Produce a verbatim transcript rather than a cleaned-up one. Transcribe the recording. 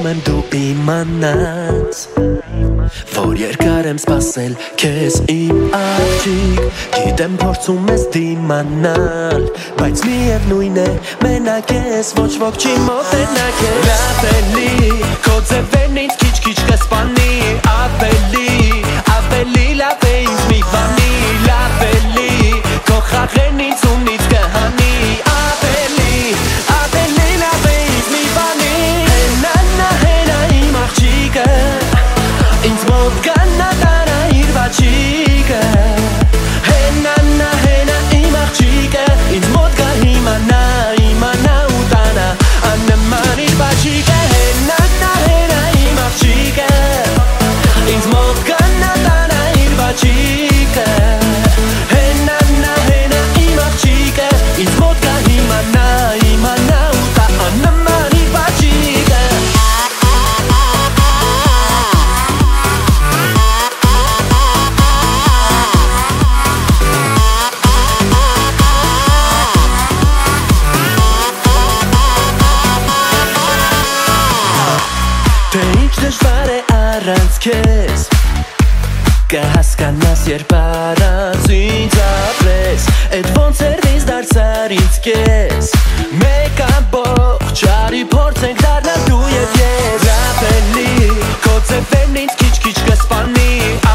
եմ դու իմանաս, որ երկար եմ սպասել քեզ իմ աղջիկ, գիտեմ փորձում ես դիմանալ, բայց միևնույն է մենակ ես, ոչ ոք չի մոտենա քեզ։ Լավ էլի քո ձևերն ինձ քիչ-քիչ կսպանի, ավելի, ավելի լավ է ինձ մի բանի, լավ էլի քո խաղերն ինձ ունից կհանի, ավելի, ավելի լավ է ինձ մի բանի, հենա հենա իմ աղջիկը, ինձ մոտ կանա տարա իր բաչիկը, հենա հենա իմ աղջիկը, ինձ մոտ կա իմանա, իմանա ու տանա, աննման իր բաչիկը, հենա հենա իմ աղջիկը, ինձ մոտ կանա տարա իր բաչիկը, հենա հենա իմ աղջիկը, ինձ մոտ կա իմանա, իմանա ու տա, աննման իր բաչիկը։ Թե ինչ դժվար է առանց քեզ, կհասկանաս երբ առանց ինձ ապրես, էդ ոնց էր ինձ դարձար ինձ կես, մեկ ամբողջ արի փորձենք դառնալ դու և ես, լավ էլի քո ձևերն ինձ քիչ-քիչ կսպանի,